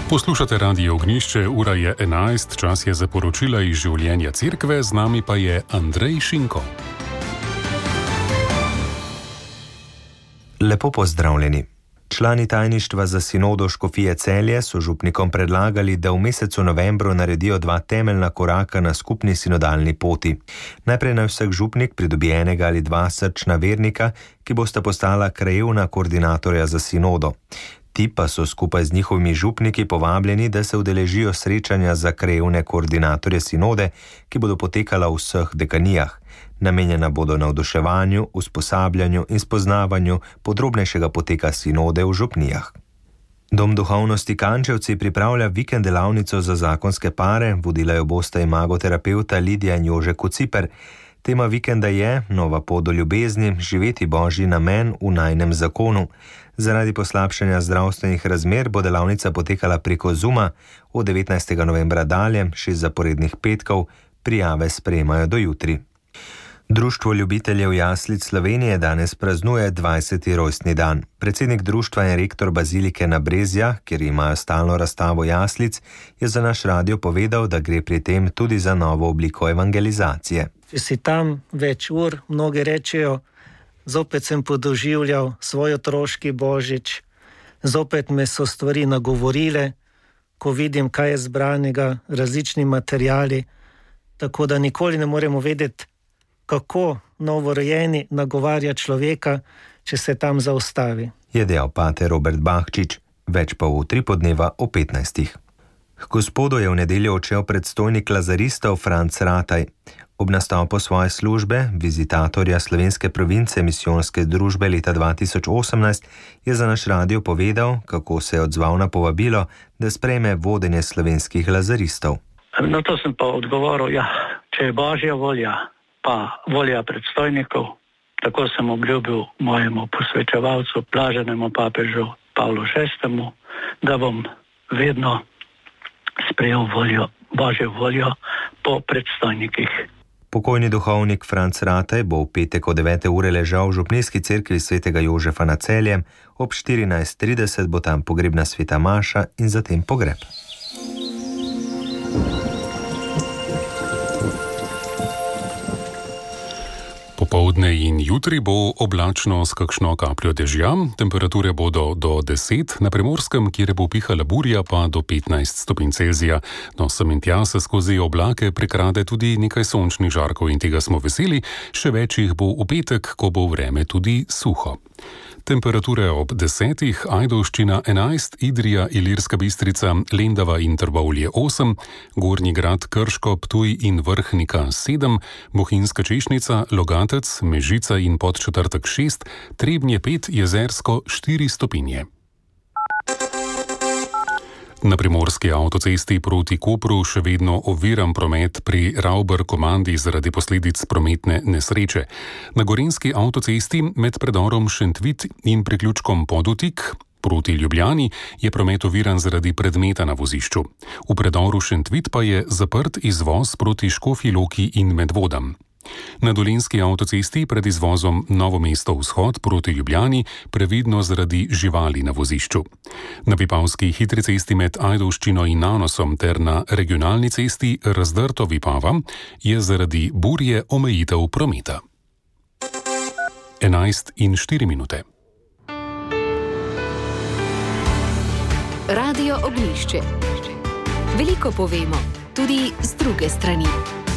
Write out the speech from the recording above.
Poslušate Radio Ognjišče, ura je 11, čas je za poročila iz življenja cerkve, z nami pa je Andrej Šinko. Lepo pozdravljeni. Člani tajništva za sinodo Škofije Celje so župnikom predlagali, da v mesecu novembru naredijo dva temeljna koraka na skupni sinodalni poti. Najprej naj vsak župnik pridobi enega ali dva srčna vernika, ki bosta postala krajevna koordinatorja za sinodo. Ti pa so skupaj z njihovimi župniki povabljeni, da se udeležijo srečanja za krajevne koordinatorje sinode, ki bodo potekala v vseh dekanijah. Namenjena bodo navduševanju, usposabljanju in spoznavanju podrobnejšega poteka sinode v župnijah. Dom duhovnosti Kančevci pripravlja vikend delavnico za zakonske pare, vodila jo bosta imagoterapeuta Lidija in Jože Kociper. Tema vikenda je nova pot do ljubezni, živeti božji namen v najinem zakonu. Zaradi poslabšanja zdravstvenih razmer bo delavnica potekala preko Zooma od 19. novembra dalje, 6 zaporednih petkov, prijave sprejemajo do jutri. Društvo ljubiteljev jaslic Slovenije danes praznuje 20. rojstni dan. Predsednik društva in rektor bazilike na Brezjah, kjer imajo stalno razstavo jaslic, je za naš radio povedal, da gre pri tem tudi za novo obliko evangelizacije. Če si tam več ur, mnogi rečejo, zopet sem podoživljal svoj otroški božič, zopet me so stvari nagovorile, ko vidim, kaj je zbranega, različni materiali, tako da nikoli ne moremo vedeti, kako novorojeni nagovarja človeka, če se tam zaustavi. Je dejal pater Robert Bahčič, več pa v 3 podneva o 15. K Gospodu je v nedeljo odšel predstojnik lazaristov Franc Rataj. Ob nastopu svoje službe, vizitatorja slovenske province misijonske družbe leta 2018, je za naš radio povedal, kako se je odzval na povabilo, da sprejme vodenje slovenskih lazaristov. Na to sem pa odgovoril, če je božja volja, pa volja predstojnikov, tako sem obljubil mojemu posvečevalcu, blaženemu papežu Pavlu VI, da bom vedno sprejel božjo voljo po predstojnikih. Pokojni duhovnik Franc Rataj bo v petek od 9. ure ležal v župnijski cerkvi svetega Jožefa na Celjem, ob 14:30 bo tam pogrebna sveta maša in zatem pogreb. Popoldne in jutri bo oblačno s kakšno kapljo dežja, temperature bodo do 10, na Primorskem, kjer bo pihala burja, pa do 15 stopinj Celzija. No, sem in tja se skozi oblake prekrade tudi nekaj sončnih žarkov in tega smo veseli, še več jih bo v petek, ko bo vreme tudi suho. Temperature ob 10, Ajdovščina 11, Idrija, Ilirska Bistrica, Lendava in Trbovlje 8, Gornji Grad, Krško, Ptuj in Vrhnika 7, Bohinjska Češnica, Logatec, Mežica in Podčetrtek 6, Trebnje 5, Jezersko 4 stopinje. Na primorski avtocesti proti Kopru še vedno oviran promet pri Ravber komandi zaradi posledic prometne nesreče. Na gorenjski avtocesti med predorom Šentvit in priključkom Podutik proti Ljubljani je promet oviran zaradi predmeta na vozišču. V predoru Šentvit pa je zaprt izvoz proti Škofji Loki in Medvodam. Na dolenjski avtocesti pred izvozom Novo mesto vzhod proti Ljubljani previdno zaradi živali na vozišču. Na Vipavski hitri cesti med Ajdovščino in Nanosom ter na regionalni cesti Razdrto-Vipava je zaradi burje omejitev prometa. 11:04. Radio Ognjišče. Veliko povemo, tudi z druge strani.